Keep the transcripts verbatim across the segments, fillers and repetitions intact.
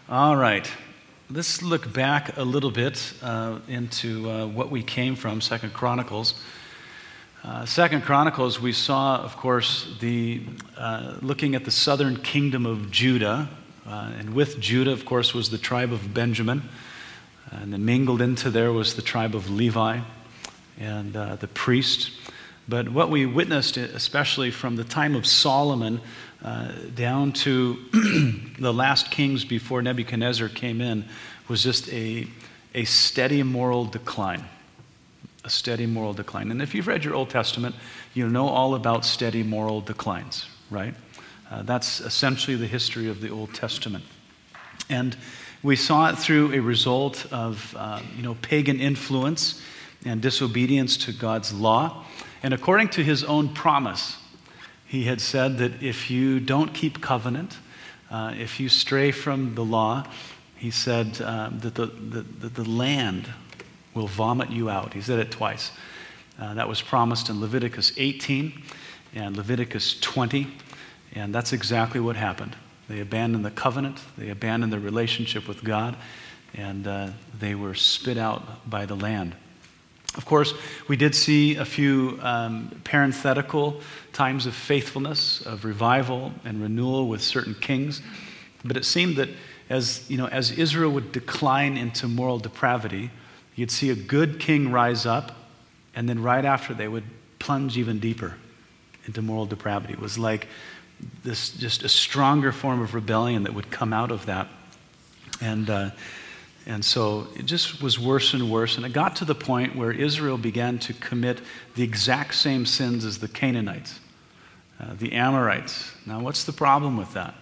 All right. Let's look back a little bit uh, into uh, what we came from, Second Chronicles. Uh, Second Chronicles, we saw, of course, the uh, looking at the southern kingdom of Judah, uh, and with Judah, of course, was the tribe of Benjamin, and then mingled into there was the tribe of Levi and uh, the priest. But what we witnessed, especially from the time of Solomon uh, down to the last kings before Nebuchadnezzar came in, was just a, a steady moral decline. A steady moral decline. And if you've read your Old Testament, you know all about steady moral declines, right? Uh, that's essentially the history of the Old Testament. And we saw it through a result of uh, you know, pagan influence and disobedience to God's law. And according to his own promise, he had said that if you don't keep covenant, uh, if you stray from the law, he said uh, that the, the, the land will vomit you out. He said it twice. Uh, that was promised in Leviticus eighteen and Leviticus twenty, and that's exactly what happened. They abandoned the covenant, they abandoned their relationship with God, and uh, they were spit out by the land. Of course, we did see a few um, parenthetical times of faithfulness, of revival and renewal with certain kings, but it seemed that as you know, as Israel would decline into moral depravity, you'd see a good king rise up, and then right after they would plunge even deeper into moral depravity. It was like this, just a stronger form of rebellion that would come out of that, and. Uh, And so it just was worse and worse. And it got to the point where Israel began to commit the exact same sins as the Canaanites, uh, the Amorites. Now, what's the problem with that?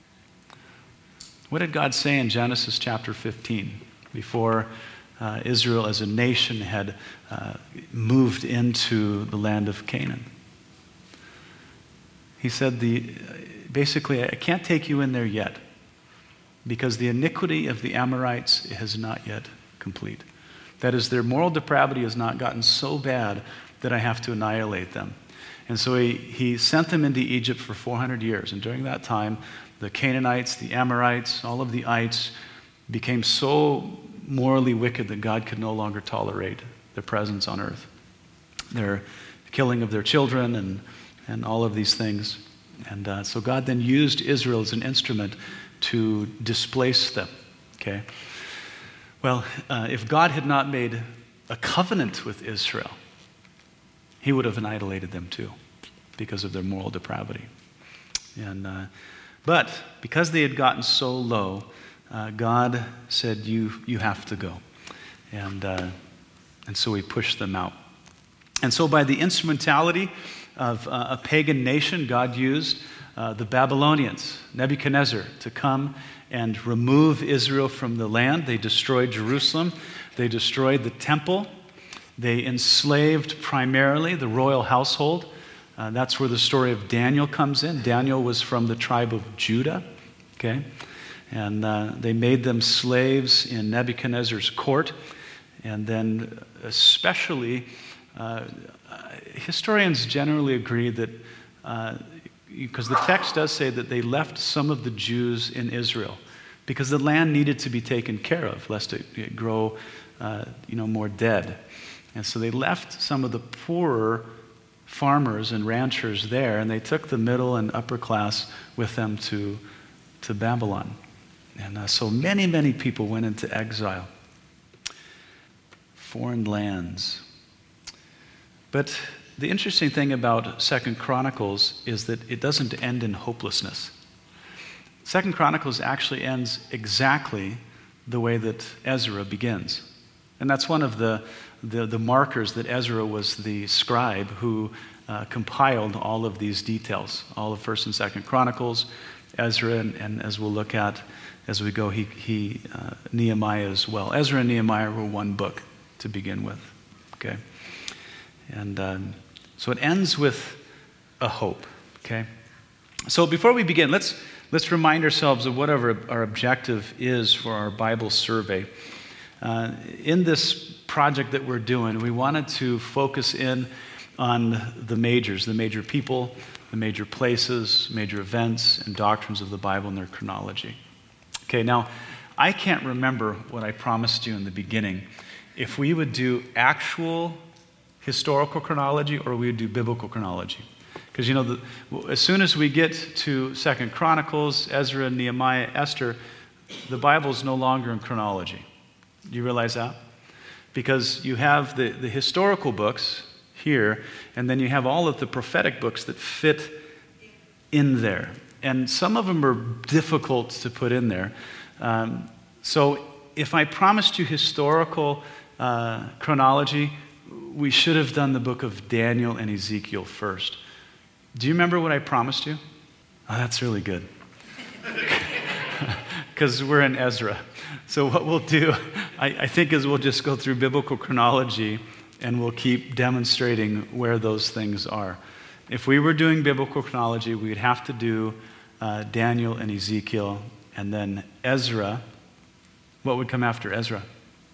What did God say in Genesis chapter fifteen before uh, Israel as a nation had uh, moved into the land of Canaan? He said, the, basically, I can't take you in there yet, because the iniquity of the Amorites is not yet complete. That is, their moral depravity has not gotten so bad that I have to annihilate them. And so he, he sent them into Egypt for four hundred years. And during that time, the Canaanites, the Amorites, all of the ites became so morally wicked that God could no longer tolerate their presence on earth. Their killing of their children and, and all of these things. And uh, so God then used Israel as an instrument to displace them, okay? Well, uh, if God had not made a covenant with Israel, he would have annihilated them too because of their moral depravity. And uh, but because they had gotten so low, uh, God said, you, you have to go. And, uh, and so he pushed them out. And so by the instrumentality of uh, a pagan nation, God used Uh, the Babylonians, Nebuchadnezzar, to come and remove Israel from the land. They destroyed Jerusalem. They destroyed the temple. They enslaved primarily the royal household. Uh, that's where the story of Daniel comes in. Daniel was from the tribe of Judah, okay? And uh, they made them slaves in Nebuchadnezzar's court. And then especially, uh, historians generally agree that uh, because the text does say that they left some of the Jews in Israel because the land needed to be taken care of, lest it, it grow, uh, you know, more dead. And so they left some of the poorer farmers and ranchers there, and they took the middle and upper class with them to, to Babylon. And uh, so many, many people went into exile, foreign lands. But the interesting thing about Second Chronicles is that it doesn't end in hopelessness. Second Chronicles actually ends exactly the way that Ezra begins. And that's one of the, the, the markers that Ezra was the scribe who uh, compiled all of these details, all of First and Second Chronicles, Ezra, and, and as we'll look at as we go, he, he uh, Nehemiah as well. Ezra and Nehemiah were one book to begin with, okay? And um, so it ends with a hope, okay? So before we begin, let's let's remind ourselves of whatever our objective is for our Bible survey. Uh, in this project that we're doing, we wanted to focus in on the majors, the major people, the major places, major events, and doctrines of the Bible and their chronology. Okay, now I can't remember what I promised you in the beginning. If we would do actual historical chronology or we would do biblical chronology. Because, you know, the, as soon as we get to Second Chronicles, Ezra, Nehemiah, Esther, the Bible is no longer in chronology. Do you realize that? Because you have the, the historical books here, and then you have all of the prophetic books that fit in there. And some of them are difficult to put in there. Um, so if I promised you historical uh, chronology, we should have done the book of Daniel and Ezekiel first. Do you remember what I promised you? Oh, that's really good. Because we're in Ezra. So what we'll do, I, I think, is we'll just go through biblical chronology and we'll keep demonstrating where those things are. If we were doing biblical chronology, we'd have to do uh, Daniel and Ezekiel, and then Ezra. What would come after Ezra?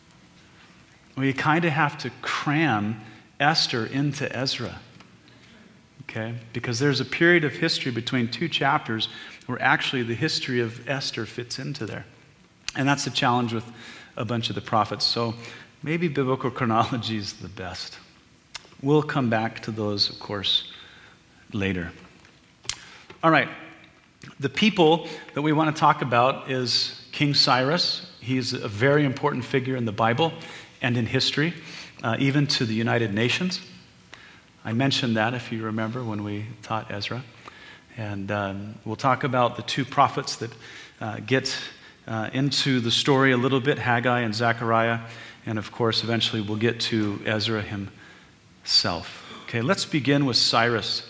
We kind of have to cram Esther into Ezra. Okay? Because there's a period of history between two chapters where actually the history of Esther fits into there. And that's the challenge with a bunch of the prophets. So maybe biblical chronology is the best. We'll come back to those, of course, later. All right. The people that we want to talk about is King Cyrus. He's a very important figure in the Bible and in history, uh, even to the United Nations. I mentioned that, if you remember, when we taught Ezra. And um, we'll talk about the two prophets that uh, get uh, into the story a little bit, Haggai and Zechariah. And of course, eventually we'll get to Ezra himself. Okay, let's begin with Cyrus.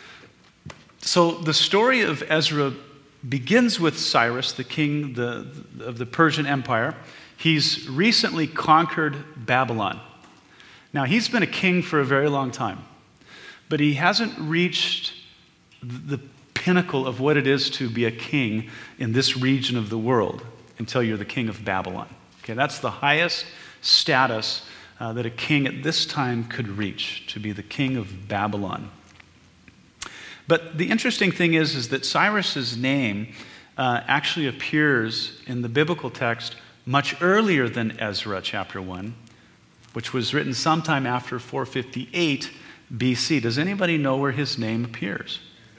So the story of Ezra begins with Cyrus, the king the, of the Persian Empire. He's recently conquered Babylon. Now, he's been a king for a very long time, but he hasn't reached the pinnacle of what it is to be a king in this region of the world until you're the king of Babylon. Okay, that's the highest status uh, that a king at this time could reach, to be the king of Babylon. But the interesting thing is, is that Cyrus's name uh, actually appears in the biblical text much earlier than Ezra chapter one, which was written sometime after four fifty-eight B C. Does anybody know where his name appears?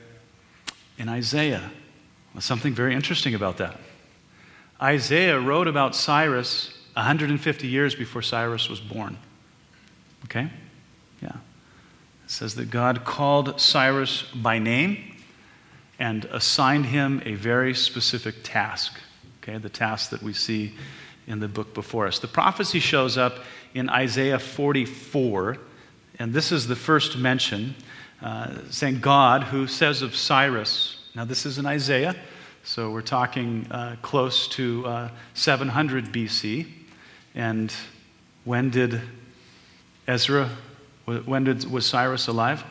In Isaiah. Well, something very interesting about that. Isaiah wrote about Cyrus one hundred fifty years before Cyrus was born. Okay? Yeah. It says that God called Cyrus by name and assigned him a very specific task. Okay, the task that we see in the book before us. The prophecy shows up in Isaiah forty-four, and this is the first mention, uh, saying God, who says of Cyrus, now this is in Isaiah, so we're talking uh, close to uh, seven hundred B C, and when did Ezra, when did, was Cyrus alive?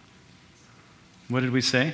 What did we say?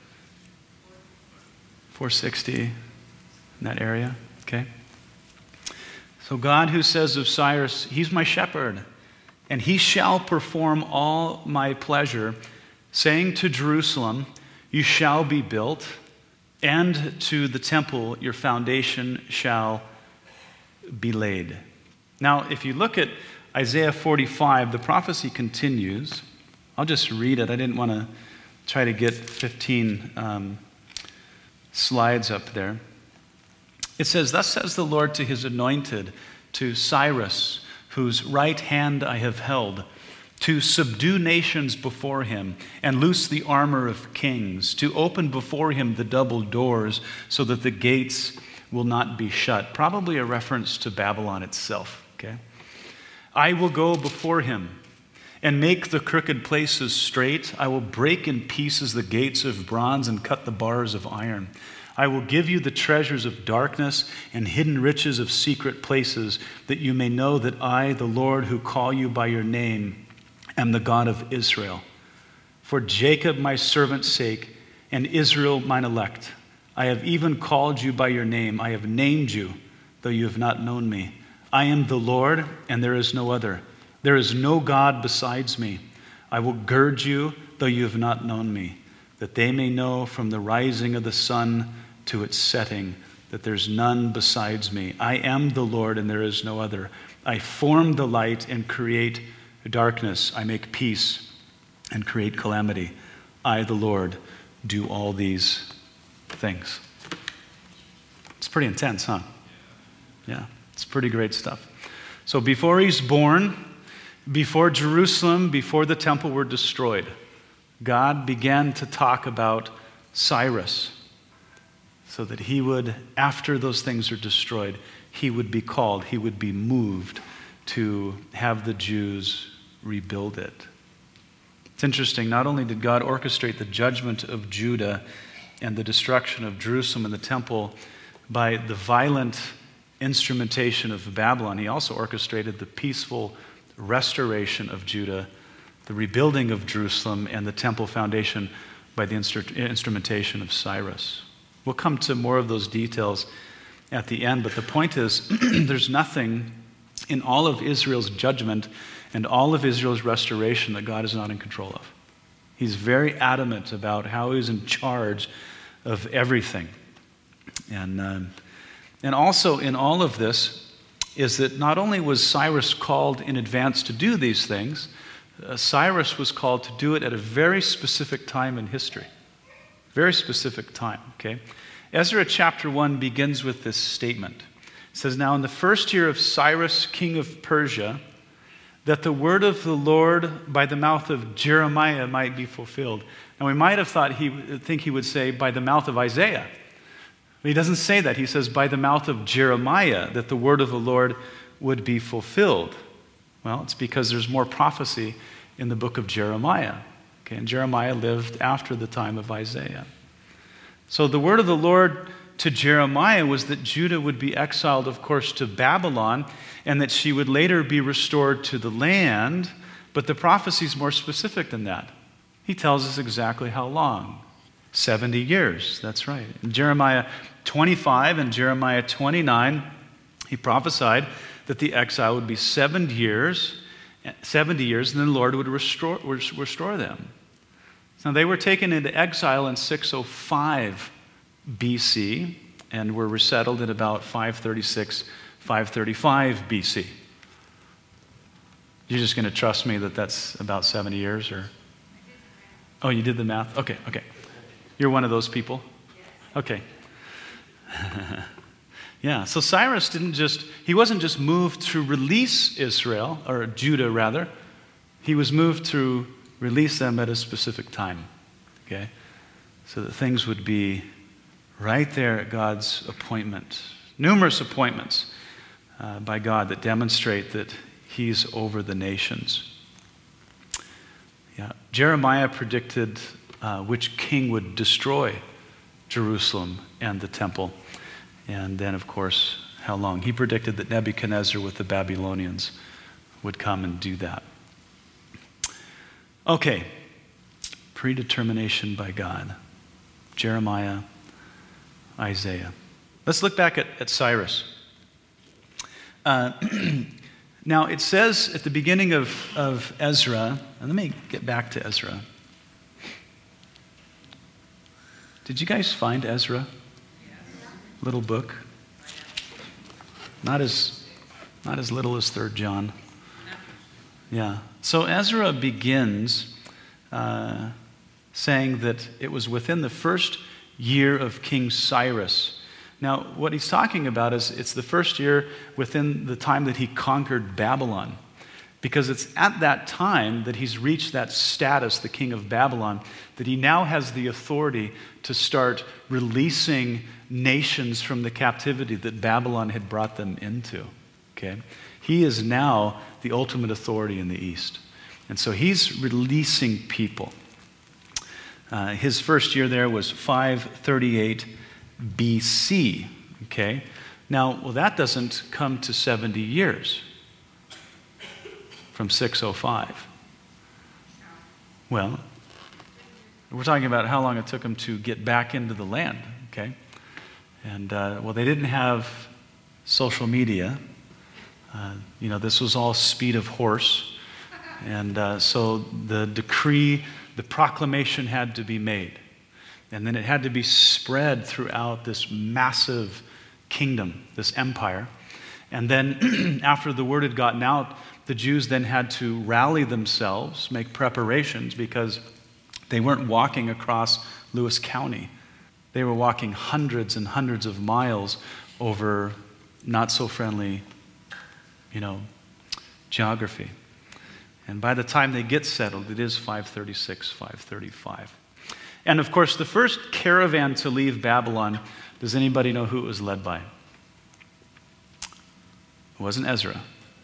four sixty, in that area, okay? So God, who says of Cyrus, he's my shepherd, and he shall perform all my pleasure, saying to Jerusalem, you shall be built, and to the temple your foundation shall be laid. Now, if you look at Isaiah forty-five, the prophecy continues. I'll just read it. I didn't want to try to get fifteen um, slides up there. It says, thus says the Lord to his anointed, to Cyrus, whose right hand I have held, to subdue nations before him and loose the armor of kings, to open before him the double doors so that the gates will not be shut. Probably a reference to Babylon itself, okay? I will go before him and make the crooked places straight. I will break in pieces the gates of bronze and cut the bars of iron. I will give you the treasures of darkness and hidden riches of secret places, that you may know that I, the Lord who call you by your name, am the God of Israel. For Jacob my servant's sake, and Israel mine elect, I have even called you by your name. I have named you, though you have not known me. I am the Lord, and there is no other. There is no God besides me. I will gird you, though you have not known me, that they may know from the rising of the sun to its setting that there's none besides me. I am the Lord and there is no other. I form the light and create darkness. I make peace and create calamity. I, the Lord, do all these things. It's pretty intense, huh? Yeah, it's pretty great stuff. So before he's born, before Jerusalem, before the temple were destroyed, God began to talk about Cyrus so that he would, after those things are destroyed, he would be called, he would be moved to have the Jews rebuild it. It's interesting, not only did God orchestrate the judgment of Judah and the destruction of Jerusalem and the temple by the violent instrumentation of Babylon, he also orchestrated the peaceful restoration of Judah, the rebuilding of Jerusalem, and the temple foundation by the instru- instrumentation of Cyrus. We'll come to more of those details at the end, but the point is there's nothing in all of Israel's judgment and all of Israel's restoration that God is not in control of. He's very adamant about how he's in charge of everything. And, um, and also in all of this is that not only was Cyrus called in advance to do these things, uh, Cyrus was called to do it at a very specific time in history. Very specific time, okay? Ezra chapter one begins with this statement. It says, "Now in the first year of Cyrus, king of Persia, that the word of the Lord by the mouth of Jeremiah might be fulfilled." And we might have thought he think he would say by the mouth of Isaiah. But he doesn't say that. He says by the mouth of Jeremiah that the word of the Lord would be fulfilled. Well, it's because there's more prophecy in the book of Jeremiah. Okay, and Jeremiah lived after the time of Isaiah. So the word of the Lord to Jeremiah was that Judah would be exiled, of course, to Babylon, and that she would later be restored to the land. But the prophecy is more specific than that. He tells us exactly how long. seventy years, that's right. In Jeremiah twenty-five and Jeremiah twenty-nine, he prophesied that the exile would be seven years, seventy years, and then the Lord would restore, restore them. Now, they were taken into exile in six oh five B C and were resettled in about five thirty-six, five thirty-five B C. You're just going to trust me that that's about seventy years, or? Oh, you did the math? Okay, okay. You're one of those people? Okay. Yeah, so Cyrus didn't just, he wasn't just moved to release Israel, or Judah rather. He was moved to release them at a specific time, okay? So that things would be right there at God's appointment. Numerous appointments uh, by God that demonstrate that he's over the nations. Yeah, Jeremiah predicted uh, which king would destroy Jerusalem and the temple. And then, of course, how long. He predicted that Nebuchadnezzar with the Babylonians would come and do that. Okay, predetermination by God. Jeremiah, Isaiah. Let's look back at, at Cyrus. Uh, now, it says at the beginning of, of Ezra, and let me get back to Ezra. Did you guys find Ezra? Little book. Not as, not as little as Third John. Yeah. So Ezra begins uh, saying that it was within the first year of King Cyrus. Now, what he's talking about is it's the first year within the time that he conquered Babylon. Because it's at that time that he's reached that status, the king of Babylon, that he now has the authority to start releasing nations from the captivity that Babylon had brought them into. Okay? He is now the ultimate authority in the East. And so he's releasing people. Uh, his first year there was five thirty-eight B C. Okay? Now, well, that doesn't come to seventy years from six oh five. Well, we're talking about how long it took them to get back into the land, okay? And, uh, well, they didn't have social media. Uh, you know, this was all speed of horse. And uh, so the decree, the proclamation had to be made. And then it had to be spread throughout this massive kingdom, this empire. And then after the word had gotten out, the Jews then had to rally themselves, make preparations, because they weren't walking across Lewis County. They were walking hundreds and hundreds of miles over not so friendly, you know, geography. And by the time they get settled, it is five thirty-six, five thirty-five. And of course, the first caravan to leave Babylon, does anybody know who it was led by? It wasn't Ezra.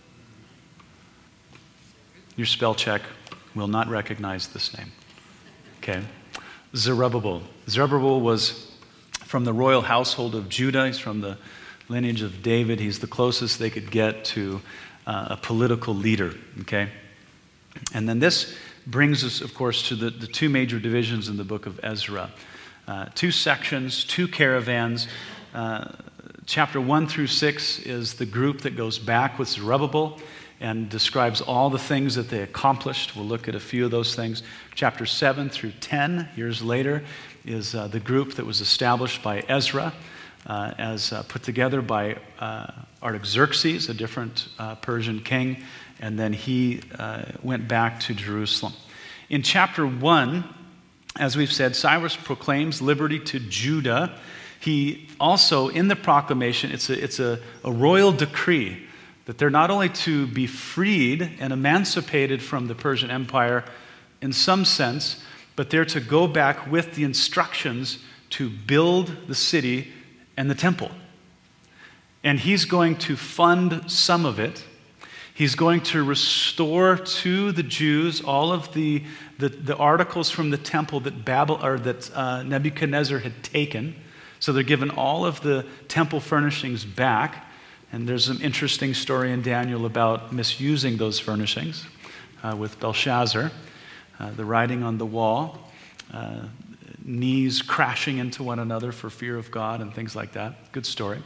Your spell check will not recognize this name. Okay. Zerubbabel. Zerubbabel was from the royal household of Judah. He's from the lineage of David. He's the closest they could get to uh, a political leader. Okay. And then this brings us, of course, to the, the two major divisions in the book of Ezra. Uh, two sections, two caravans. Uh, chapter one through six is the group that goes back with Zerubbabel and describes all the things that they accomplished. We'll look at a few of those things. Chapter seven through ten, years later, is uh, the group that was established by Ezra, uh, as uh, put together by uh, Artaxerxes, a different uh, Persian king, and then he uh, went back to Jerusalem. In chapter one, as we've said, Cyrus proclaims liberty to Judah. He also, in the proclamation, it's a, it's a, a royal decree that they're not only to be freed and emancipated from the Persian Empire in some sense, but they're to go back with the instructions to build the city and the temple. And he's going to fund some of it. He's going to restore to the Jews all of the, the, the articles from the temple that, Babel, or that uh, Nebuchadnezzar had taken. So they're given all of the temple furnishings back. And there's an interesting story in Daniel about misusing those furnishings uh, with Belshazzar, uh, the writing on the wall, uh, knees crashing into one another for fear of God and things like that. Good story.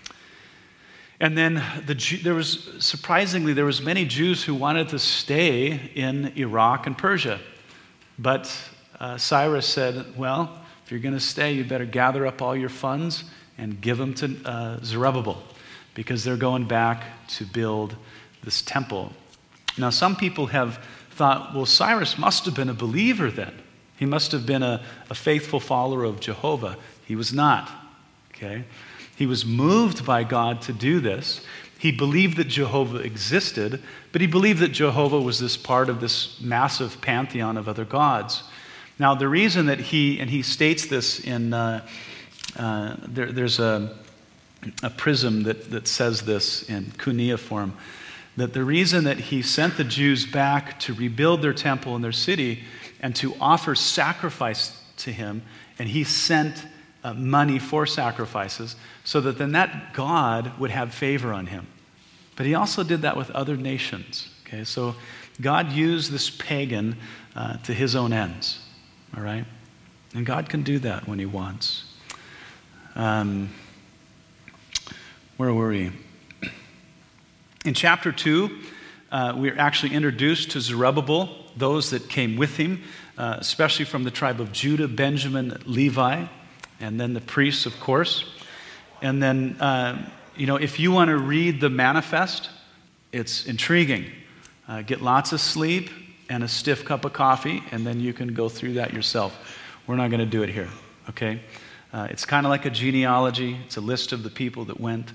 And then the there was, surprisingly, there was many Jews who wanted to stay in Iraq and Persia. But uh, Cyrus said, well, if you're going to stay, you better gather up all your funds and give them to uh, Zerubbabel, because they're going back to build this temple. Now, some people have thought, well, Cyrus must have been a believer then. He must have been a, a faithful follower of Jehovah. He was not, okay? He was moved by God to do this. He believed that Jehovah existed, but he believed that Jehovah was this part of this massive pantheon of other gods. Now, the reason that he, and he states this in, uh, uh, there, there's a, a prism that, that says this in cuneiform, that the reason that he sent the Jews back to rebuild their temple and their city and to offer sacrifice to him, and he sent uh, money for sacrifices, so that then that God would have favor on him. But he also did that with other nations. Okay, so God used this pagan uh, to his own ends. All right? And God can do that when he wants. Um, where were we? In chapter two, uh, we're actually introduced to Zerubbabel, those that came with him, uh, especially from the tribe of Judah, Benjamin, Levi, and then the priests, of course. And then, uh, you know, if you want to read the manifest, it's intriguing. Uh, get lots of sleep and a stiff cup of coffee, and then you can go through that yourself. We're not going to do it here, okay? Uh, it's kind of like a genealogy. It's a list of the people that went.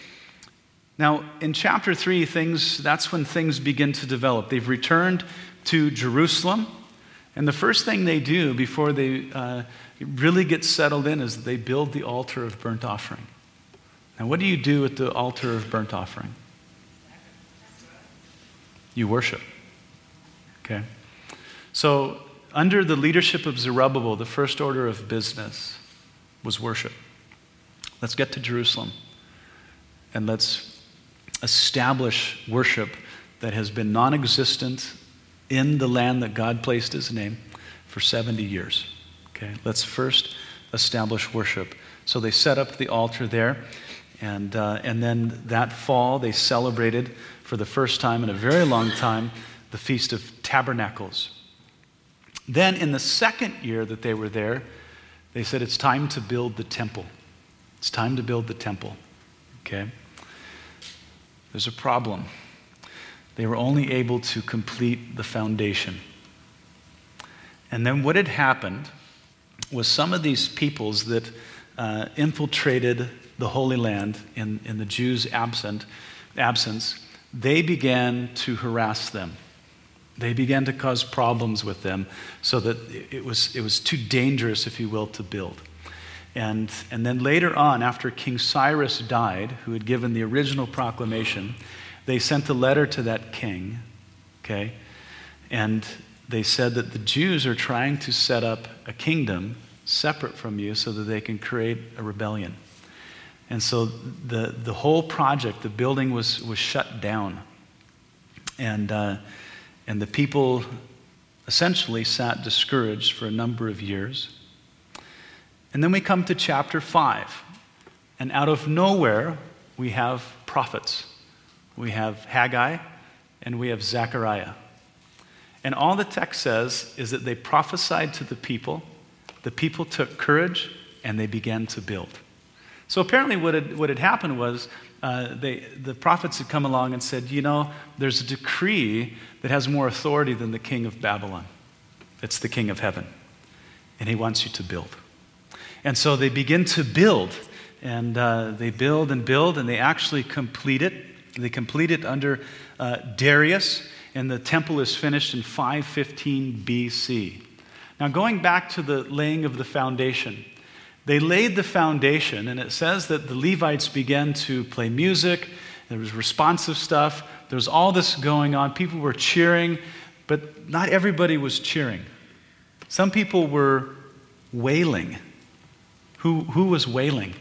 Now, in chapter three, things, that's when things begin to develop. They've returned to Jerusalem, and the first thing they do before they uh, really get settled in is they build the altar of burnt offering. Now, what do you do at the altar of burnt offering? You worship. Okay? So, under the leadership of Zerubbabel, the first order of business was worship. Let's get to Jerusalem and let's establish worship that has been non-existent in the land that God placed his name for seventy years. Okay? Let's first establish worship. So they set up the altar there, and uh, and then that fall they celebrated for the first time in a very long time the Feast of Tabernacles. Then in the second year that they were there, they said it's time to build the temple. It's time to build the temple. Okay? There's a problem. They were only able to complete the foundation. And then what had happened was some of these peoples that uh, infiltrated the Holy Land in, in the Jews' absent, absence, they began to harass them. They began to cause problems with them so that it was, it was too dangerous, if you will, to build. And, and then later on, after King Cyrus died, who had given the original proclamation, they sent a letter to that king, okay? And they said that the Jews are trying to set up a kingdom separate from you so that they can create a rebellion. And so the, the whole project, the building was, was shut down. And, uh, and the people essentially sat discouraged for a number of years. And then we come to chapter five. And out of nowhere, we have prophets. We have Haggai and we have Zechariah. And all the text says is that they prophesied to the people, the people took courage, and they began to build. So apparently what had, what had happened was uh, they, the prophets had come along and said, you know, there's a decree that has more authority than the king of Babylon. It's the king of heaven. And he wants you to build. And so they begin to build. And uh, they build and build, and they actually complete it. They complete it under uh, Darius, and the temple is finished in five fifteen B C. Now, going back to the laying of the foundation, they laid the foundation, and it says that the Levites began to play music. There was responsive stuff. There was all this going on. People were cheering, but not everybody was cheering. Some people were wailing. Who, who was wailing?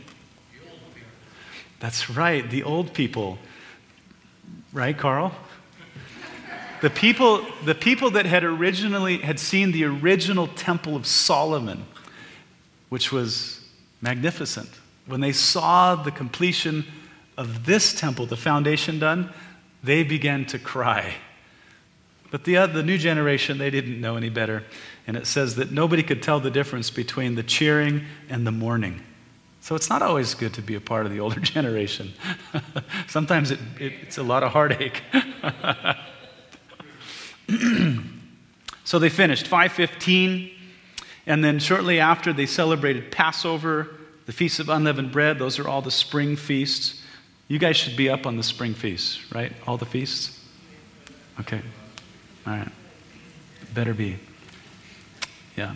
That's right, the old people. Right, Carl? The people, the people that had originally had seen the original Temple of Solomon, which was magnificent. When they saw the completion of this temple, the foundation done, they began to cry. But the, uh, the new generation, they didn't know any better. And it says that nobody could tell the difference between the cheering and the mourning. So it's not always good to be a part of the older generation. Sometimes it, it, it's a lot of heartache. So they finished five fifteen, and then shortly after they celebrated Passover, the Feast of Unleavened Bread. Those are all the spring feasts. You guys should be up on the spring feasts, right? All the feasts? Okay. All right. Better be. Yeah.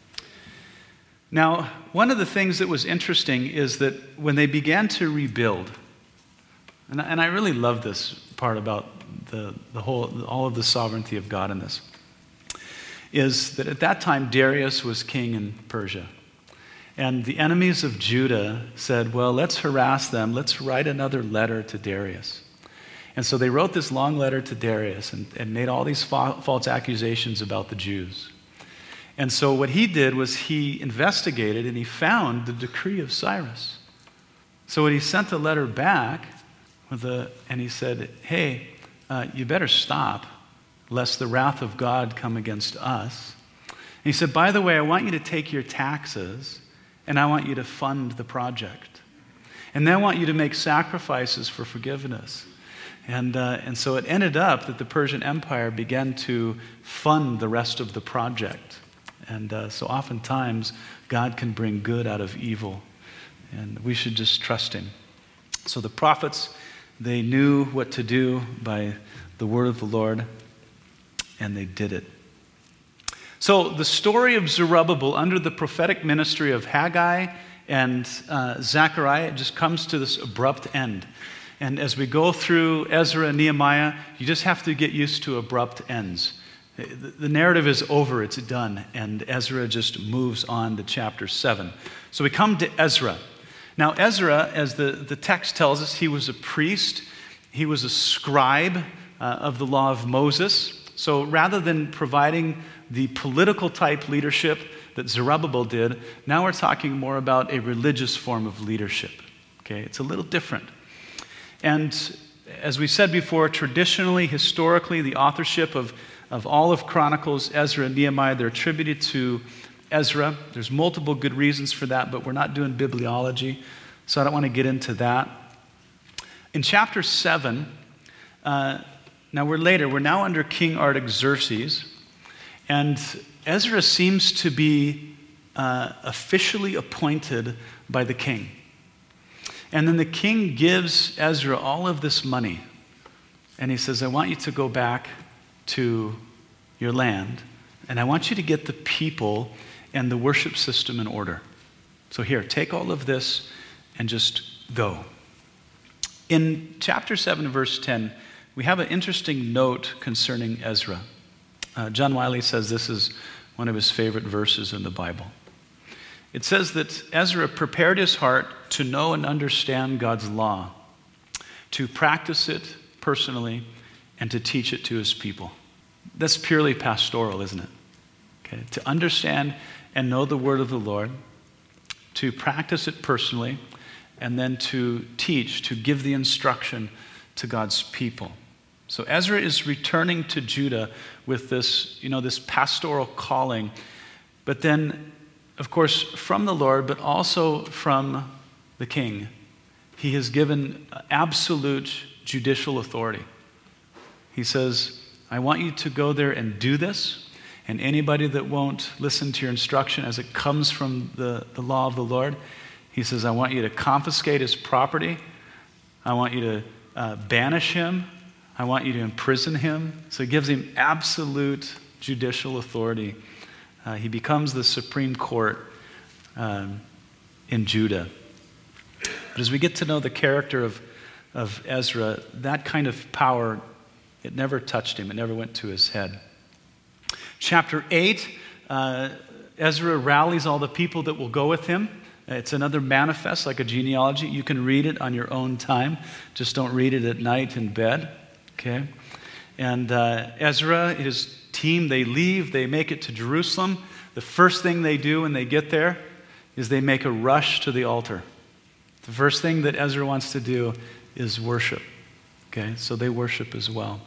Now, one of the things that was interesting is that when they began to rebuild, and I, and I really love this part about the, the whole, all of the sovereignty of God in this, is that at that time Darius was king in Persia. And the enemies of Judah said, well, let's harass them. Let's write another letter to Darius. And so they wrote this long letter to Darius and, and made all these fa- false accusations about the Jews. And so what he did was he investigated and he found the decree of Cyrus. So when he sent a letter back with a, and he said, hey, uh, you better stop lest the wrath of God come against us. And he said, by the way, I want you to take your taxes and I want you to fund the project. And then I want you to make sacrifices for forgiveness. And, uh, and so it ended up that the Persian Empire began to fund the rest of the project. And uh, so oftentimes, God can bring good out of evil. And we should just trust him. So the prophets, they knew what to do by the word of the Lord, and they did it. So the story of Zerubbabel under the prophetic ministry of Haggai and uh, Zechariah just comes to this abrupt end. And as we go through Ezra and Nehemiah, you just have to get used to abrupt ends. The narrative is over, it's done, and Ezra just moves on to chapter seven. So we come to Ezra. Now Ezra, as the, the text tells us, he was a priest, he was a scribe uh, of the law of Moses. So rather than providing the political type leadership that Zerubbabel did, now we're talking more about a religious form of leadership. Okay, it's a little different. And as we said before, traditionally, historically, the authorship of Of all of Chronicles, Ezra and Nehemiah, they're attributed to Ezra. There's multiple good reasons for that, but we're not doing bibliology, so I don't want to get into that. In chapter seven, uh, now we're later, we're now under King Artaxerxes, and Ezra seems to be uh, officially appointed by the king. And then the king gives Ezra all of this money, and he says, I want you to go back to your land, and I want you to get the people and the worship system in order. So here, take all of this and just go. In chapter seven, verse ten, we have an interesting note concerning Ezra. Uh, John Wiley says this is one of his favorite verses in the Bible. It says that Ezra prepared his heart to know and understand God's law, to practice it personally, and to teach it to his people. That's purely pastoral, isn't it? Okay, to understand and know the word of the Lord, to practice it personally, and then to teach, to give the instruction to God's people. So Ezra is returning to Judah with this, you know, this pastoral calling, but then, of course, from the Lord, but also from the king. He has given absolute judicial authority. He says, I want you to go there and do this, and anybody that won't listen to your instruction as it comes from the, the law of the Lord, he says, I want you to confiscate his property. I want you to uh, banish him. I want you to imprison him. So he gives him absolute judicial authority. Uh, he becomes the Supreme Court um, in Judah. But as we get to know the character of, of Ezra, that kind of power, it never touched him. It never went to his head. Chapter eight, uh, Ezra rallies all the people that will go with him. It's another manifest, like a genealogy. You can read it on your own time. Just don't read it at night in bed. Okay? And uh, Ezra, his team, they leave. They make it to Jerusalem. The first thing they do when they get there is they make a rush to the altar. The first thing that Ezra wants to do is worship. Okay? So they worship as well.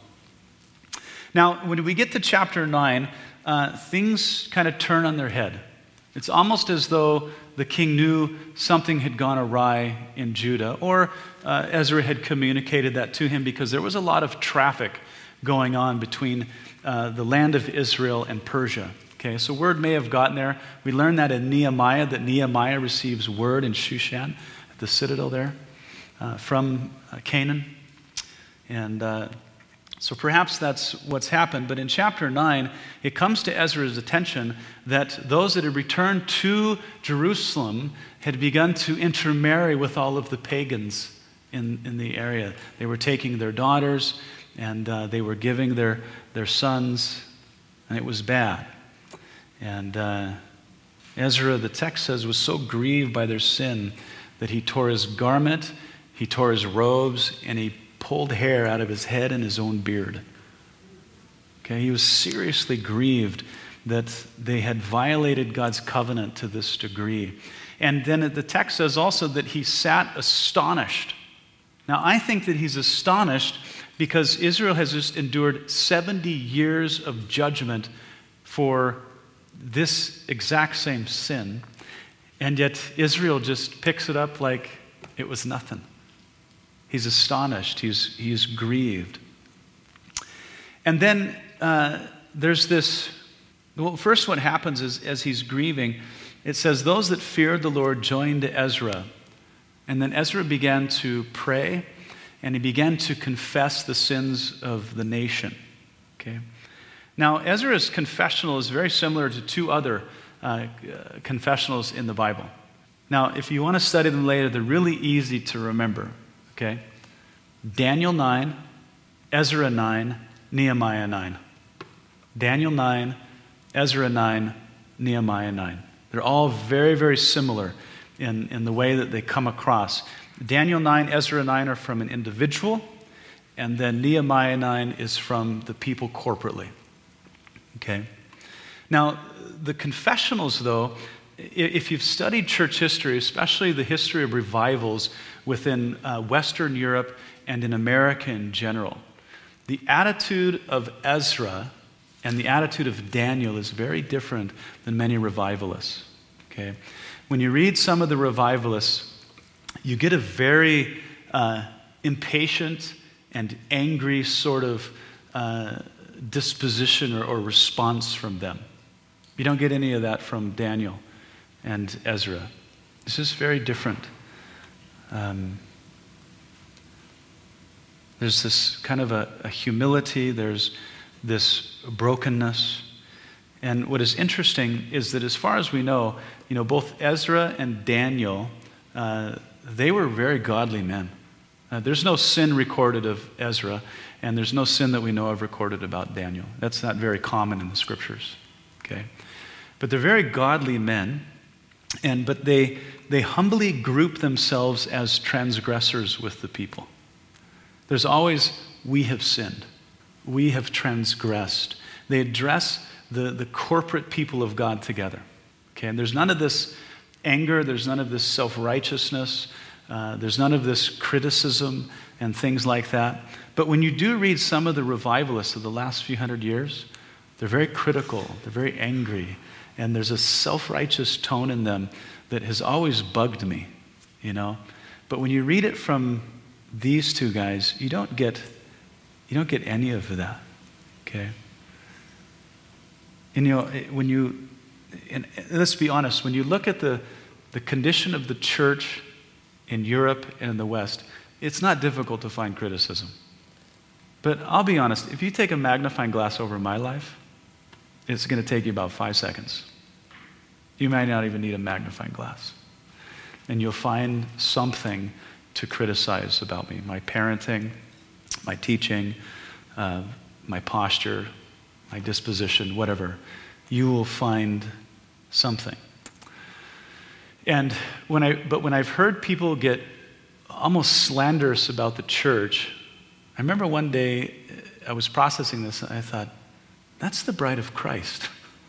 Now, when we get to chapter nine, uh, things kind of turn on their head. It's almost as though the king knew something had gone awry in Judah, or uh, Ezra had communicated that to him, because there was a lot of traffic going on between uh, the land of Israel and Persia. Okay, so word may have gotten there. We learned that in Nehemiah, that Nehemiah receives word in Shushan, at the citadel there, uh, from uh, Canaan. And uh, so perhaps that's what's happened. But in chapter nine, it comes to Ezra's attention that those that had returned to Jerusalem had begun to intermarry with all of the pagans in, in the area. They were taking their daughters and uh, they were giving their, their sons, and it was bad. And uh, Ezra, the text says, was so grieved by their sin that he tore his garment, he tore his robes, and he pulled hair out of his head and his own beard. Okay, he was seriously grieved that they had violated God's covenant to this degree. And then the text says also that he sat astonished. Now, I think that he's astonished because Israel has just endured seventy years of judgment for this exact same sin, and yet Israel just picks it up like it was nothing. He's astonished. He's, he's grieved. And then uh, there's this, well, first what happens is as he's grieving, it says, those that feared the Lord joined Ezra. And then Ezra began to pray, and he began to confess the sins of the nation. Okay. Now, Ezra's confessional is very similar to two other uh, confessionals in the Bible. Now, if you want to study them later, they're really easy to remember. Okay? Daniel nine, Ezra nine, Nehemiah nine. Daniel nine, Ezra nine, Nehemiah nine. They're all very, very similar in, in the way that they come across. Daniel nine, Ezra nine are from an individual, and then Nehemiah nine is from the people corporately. Okay? Now, the confessionals, though, if you've studied church history, especially the history of revivals within uh, Western Europe and in America in general, the attitude of Ezra and the attitude of Daniel is very different than many revivalists. Okay? When you read some of the revivalists, you get a very uh, impatient and angry sort of uh, disposition or, or response from them. You don't get any of that from Daniel and Ezra. This is very different. Um, there's this kind of a, a humility, there's this brokenness. And what is interesting is that as far as we know, you know, both Ezra and Daniel, uh, they were very godly men. Uh, there's no sin recorded of Ezra, and there's no sin that we know of recorded about Daniel. That's not very common in the scriptures, okay? But they're very godly men, and but they they humbly group themselves as transgressors with the people. There's always, we have sinned. We have transgressed. They address the, the corporate people of God together, okay? And there's none of this anger, there's none of this self-righteousness, uh, there's none of this criticism and things like that. But when you do read some of the revivalists of the last few hundred years, they're very critical, they're very angry, and there's a self-righteous tone in them that has always bugged me, you know. But when you read it from these two guys, you don't get you don't get any of that, okay? And you know, when you, and let's be honest, when you look at the, the condition of the church in Europe and in the West, it's not difficult to find criticism. But I'll be honest, if you take a magnifying glass over my life, it's going to take you about five seconds. You might not even need a magnifying glass. And you'll find something to criticize about me. My parenting, my teaching, uh, my posture, my disposition, whatever. You will find something. And when I, but when I've heard people get almost slanderous about the church, I remember one day I was processing this and I thought, that's the bride of Christ.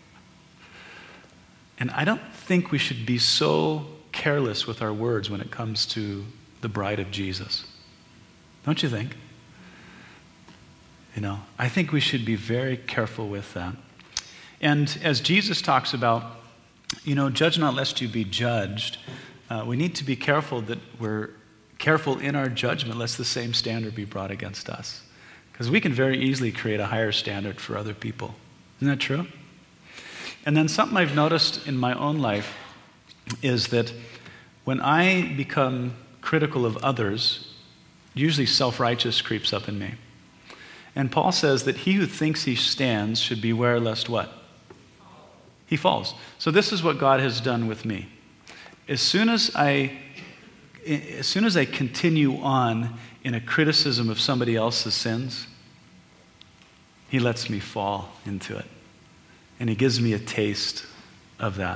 And I don't think we should be so careless with our words when it comes to the bride of Jesus. Don't you think? You know, I think we should be very careful with that. And as Jesus talks about, you know, judge not lest you be judged, uh, we need to be careful that we're careful in our judgment lest the same standard be brought against us. Because we can very easily create a higher standard for other people. Isn't that true? And then something I've noticed in my own life is that when I become critical of others, usually self-righteous creeps up in me. And Paul says that he who thinks he stands should beware lest what? He falls. So this is what God has done with me. As soon as I, as soon as I continue on in a criticism of somebody else's sins, he lets me fall into it. And he gives me a taste of that.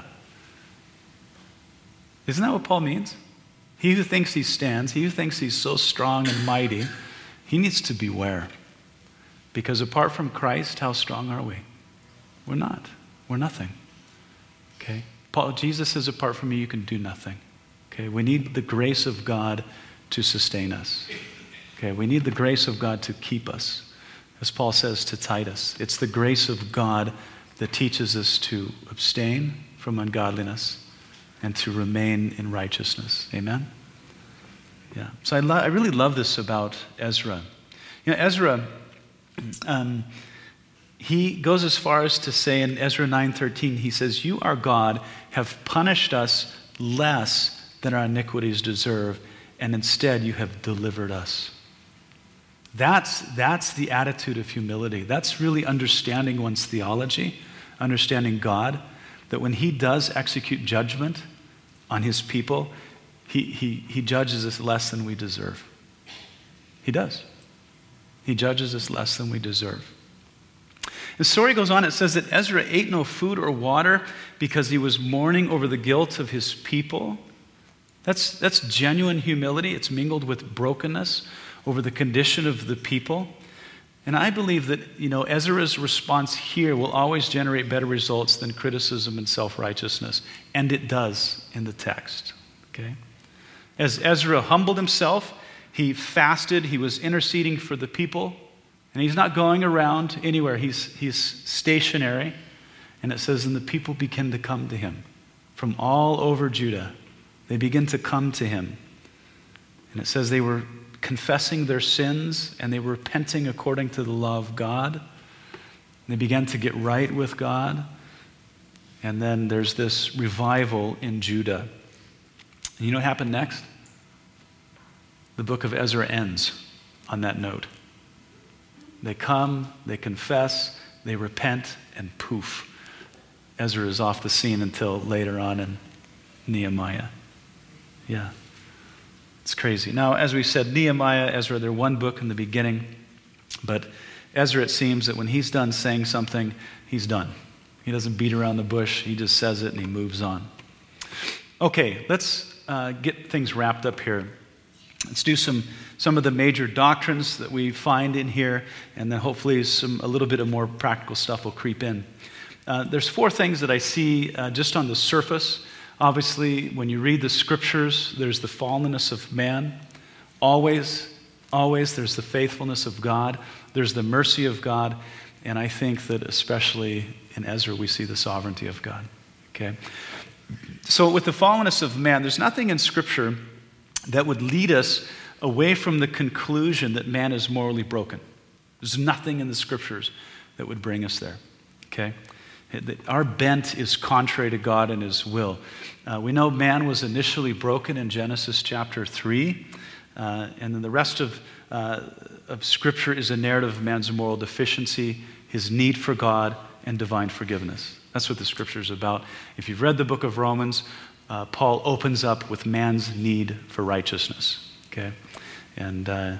Isn't that what Paul means? He who thinks he stands, he who thinks he's so strong and mighty, he needs to beware. Because apart from Christ, how strong are we? We're not. We're nothing. Okay? Paul, Jesus says, apart from me, you can do nothing. Okay? We need the grace of God to sustain us. Okay? We need the grace of God to keep us. As Paul says to Titus, it's the grace of God that teaches us to abstain from ungodliness and to remain in righteousness. Amen? Yeah. So I, lo- I really love this about Ezra. You know, Ezra, um, he goes as far as to say in Ezra nine thirteen, he says, you, our God, have punished us less than our iniquities deserve, and instead you have delivered us. That's, that's the attitude of humility. That's really understanding one's theology, understanding God, that when he does execute judgment on his people, he, he, he judges us less than we deserve. He does. He judges us less than we deserve. The story goes on, it says that Ezra ate no food or water because he was mourning over the guilt of his people. That's, that's genuine humility. It's mingled with brokenness over the condition of the people. And I believe that, you know, Ezra's response here will always generate better results than criticism and self-righteousness. And it does in the text, okay? As Ezra humbled himself, he fasted, he was interceding for the people, and he's not going around anywhere. He's, he's stationary. And it says, and the people begin to come to him from all over Judah. They begin to come to him. And it says they were confessing their sins, and they were repenting according to the law of God. They began to get right with God. And then there's this revival in Judah. And you know what happened next? The book of Ezra ends on that note. They come, they confess, they repent, and poof, Ezra is off the scene until later on in Nehemiah. Yeah, it's crazy. Now, as we said, Nehemiah, Ezra, they're one book in the beginning, but Ezra, it seems that when he's done saying something, he's done. He doesn't beat around the bush. He just says it and he moves on. Okay, let's uh, get things wrapped up here. Let's do some, some of the major doctrines that we find in here, and then hopefully some a little bit of more practical stuff will creep in. Uh, there's four things that I see uh, just on the surface. Obviously, when you read the scriptures, there's the fallenness of man. Always, always there's the faithfulness of God. There's the mercy of God. And I think that especially in Ezra, we see the sovereignty of God. Okay? So with the fallenness of man, there's nothing in Scripture that would lead us away from the conclusion that man is morally broken. There's nothing in the Scriptures that would bring us there. Okay? Our bent is contrary to God and His will. Uh, we know man was initially broken in Genesis chapter three, uh, and then the rest of, uh, of Scripture is a narrative of man's moral deficiency, his need for God, and divine forgiveness. That's what the Scripture is about. If you've read the book of Romans, uh, Paul opens up with man's need for righteousness. Okay, and uh,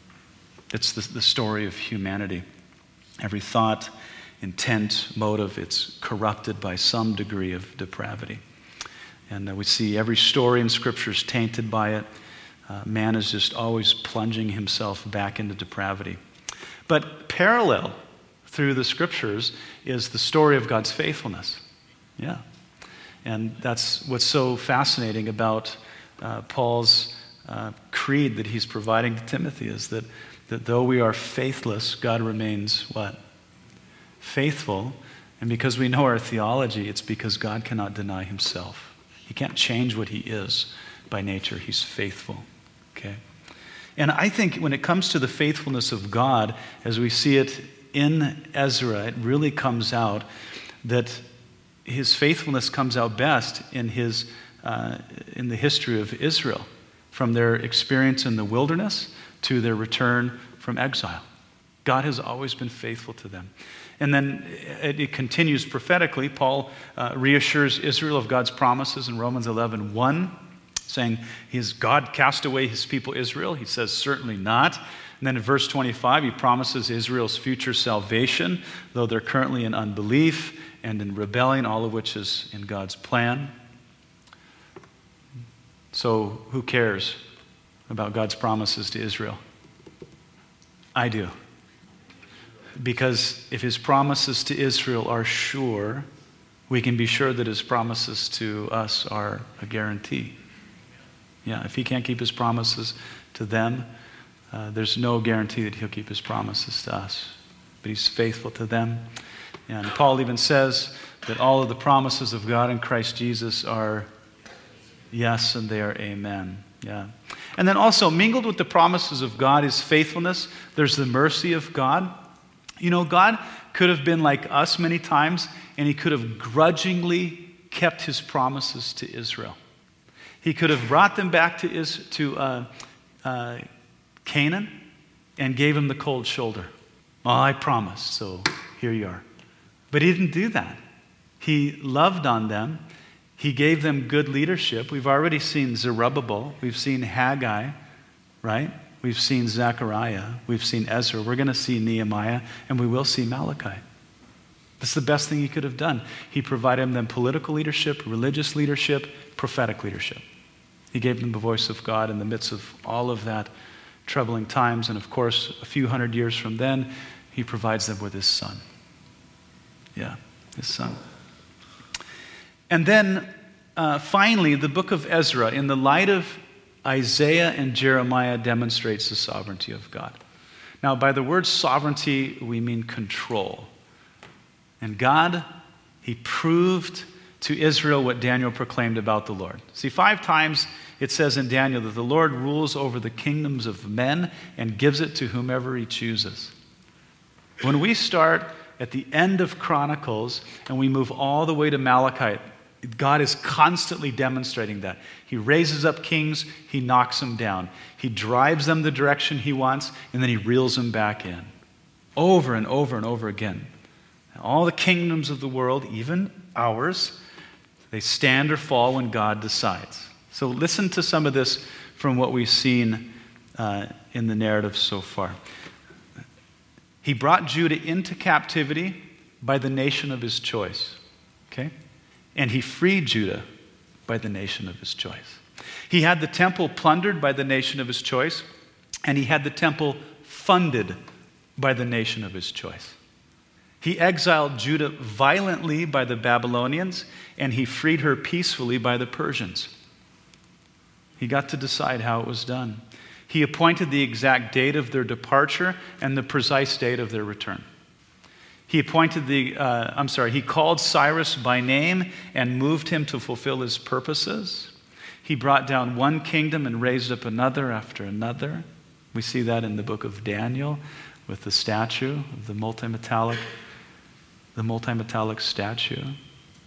it's the, the story of humanity. Every thought, intent, motive, it's corrupted by some degree of depravity. And uh, we see every story in Scripture is tainted by it. Uh, man is just always plunging himself back into depravity. But parallel through the Scriptures is the story of God's faithfulness. Yeah. And that's what's so fascinating about uh, Paul's uh, creed that he's providing to Timothy, is that, that though we are faithless, God remains what? Faithful. And because we know our theology, it's because God cannot deny himself. He can't change what he is by nature. He's faithful. Okay? And I think when it comes to the faithfulness of God, as we see it in Ezra, it really comes out that his faithfulness comes out best in his uh, in the history of Israel, from their experience in the wilderness to their return from exile. God has always been faithful to them. And then it, it continues prophetically. Paul uh, reassures Israel of God's promises in Romans eleven one, saying, "Has God cast away his people Israel?" He says, "Certainly not." And then in verse twenty-five, he promises Israel's future salvation, though they're currently in unbelief and in rebellion, all of which is in God's plan. So who cares about God's promises to Israel? I do. Because if his promises to Israel are sure, we can be sure that his promises to us are a guarantee. Yeah, if he can't keep his promises to them, uh, there's no guarantee that he'll keep his promises to us. But he's faithful to them. And Paul even says that all of the promises of God in Christ Jesus are yes, and they are amen. Yeah. And then also, mingled with the promises of God is faithfulness. There's the mercy of God. You know, God could have been like us many times, and he could have grudgingly kept his promises to Israel. He could have brought them back to, Is- to uh, uh, Canaan and gave them the cold shoulder. Well, I promised, so here you are. But he didn't do that. He loved on them. He gave them good leadership. We've already seen Zerubbabel. We've seen Haggai, right? We've seen Zechariah. We've seen Ezra. We're going to see Nehemiah, and we will see Malachi. That's the best thing he could have done. He provided them political leadership, religious leadership, prophetic leadership. He gave them the voice of God in the midst of all of that troubling times. And of course, a few hundred years from then, he provides them with his son. Yeah, his son. And then uh, finally, the book of Ezra, in the light of Isaiah and Jeremiah, demonstrates the sovereignty of God. Now, by the word sovereignty, we mean control. And God, he proved to Israel what Daniel proclaimed about the Lord. See, five times It says in Daniel that the Lord rules over the kingdoms of men and gives it to whomever he chooses. When we start at the end of Chronicles and we move all the way to Malachi, God is constantly demonstrating that. He raises up kings, he knocks them down. He drives them the direction he wants, and then he reels them back in. Over and over and over again. All the kingdoms of the world, even ours, they stand or fall when God decides. So listen to some of this from what we've seen uh, in the narrative so far. He brought Judah into captivity by the nation of his choice. Okay? And he freed Judah by the nation of his choice. He had the temple plundered by the nation of his choice, and he had the temple funded by the nation of his choice. He exiled Judah violently by the Babylonians, and he freed her peacefully by the Persians. He got to decide how it was done. He appointed the exact date of their departure and the precise date of their return. He appointed the, uh, I'm sorry, he called Cyrus by name and moved him to fulfill his purposes. He brought down one kingdom and raised up another after another. We see that in the book of Daniel with the statue of the multi-metallic, the multi-metallic statue. He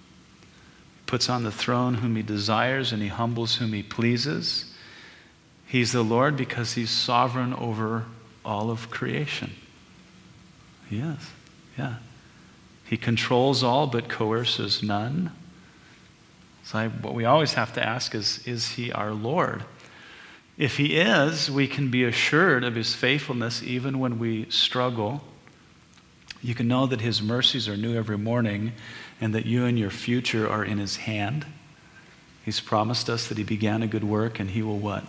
puts on the throne whom he desires and he humbles whom he pleases. He's the Lord because he's sovereign over all of creation. He is. Yeah. He controls all but coerces none. So I, what we always have to ask is, is he our Lord? If he is, we can be assured of his faithfulness even when we struggle. You can know that his mercies are new every morning and that you and your future are in his hand. He's promised us that he began a good work and he will what?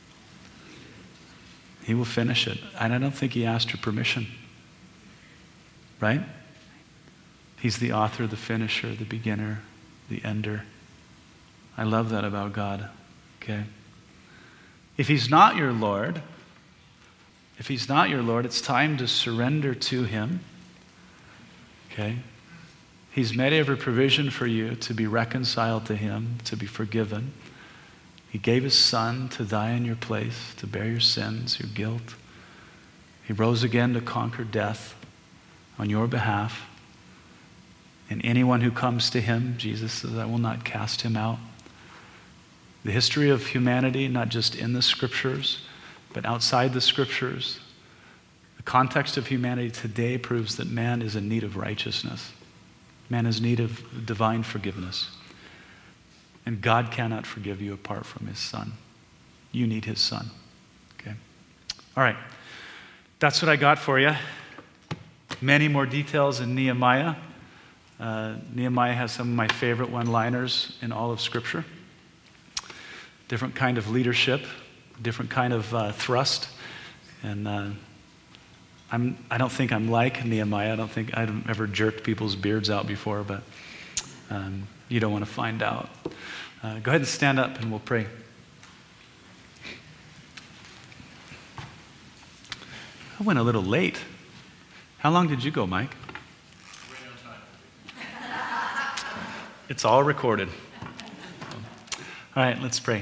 He will finish it. And I don't think he asked your permission. Right? He's the author, the finisher, the beginner, the ender. I love that about God. Okay? If he's not your Lord, if he's not your Lord, it's time to surrender to him. Okay? He's made every provision for you to be reconciled to him, to be forgiven. He gave his son to die in your place, to bear your sins, your guilt. He rose again to conquer death on your behalf. And anyone who comes to him, Jesus says, I will not cast him out. The history of humanity, not just in the scriptures, but outside the scriptures, the context of humanity today proves that man is in need of righteousness. Man is in need of divine forgiveness. And God cannot forgive you apart from his son. You need his son. Okay? All right. That's what I got for you. Many more details in Nehemiah. Uh, Nehemiah has some of my favorite one-liners in all of Scripture. Different kind of leadership, different kind of uh, thrust. And uh, I'm, I don't think I'm like Nehemiah. I don't think I've ever jerked people's beards out before, but um, you don't want to find out. Uh, go ahead and stand up and we'll pray. I went a little late. How long did you go, Mike? Right on time. It's all recorded. All right, let's pray.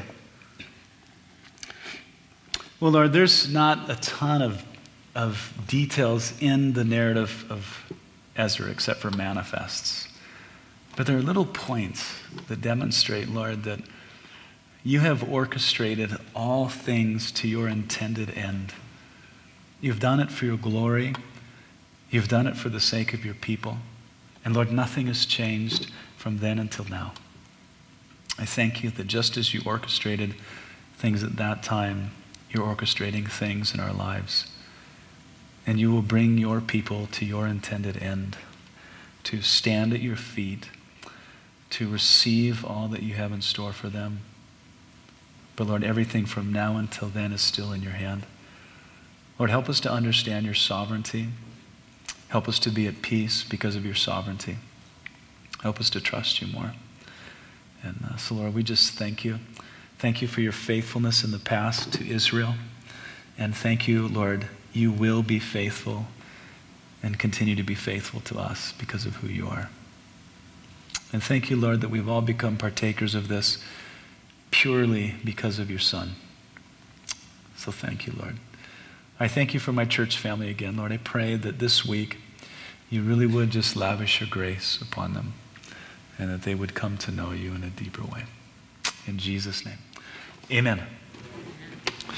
Well, Lord, there's not a ton of, of details in the narrative of Ezra except for manifests. But there are little points that demonstrate, Lord, that you have orchestrated all things to your intended end. You've done it for your glory. You've done it for the sake of your people. And Lord, nothing has changed from then until now. I thank you that just as you orchestrated things at that time, you're orchestrating things in our lives. And you will bring your people to your intended end, to stand at your feet, to receive all that you have in store for them. But Lord, everything from now until then is still in your hand. Lord, help us to understand your sovereignty. Help us to be at peace because of your sovereignty. Help us to trust you more. And uh, so, Lord, we just thank you. Thank you for your faithfulness in the past to Israel. And thank you, Lord, you will be faithful and continue to be faithful to us because of who you are. And thank you, Lord, that we've all become partakers of this purely because of your Son. So thank you, Lord. I thank you for my church family again, Lord. I pray that this week you really would just lavish your grace upon them and that they would come to know you in a deeper way. In Jesus' name, amen.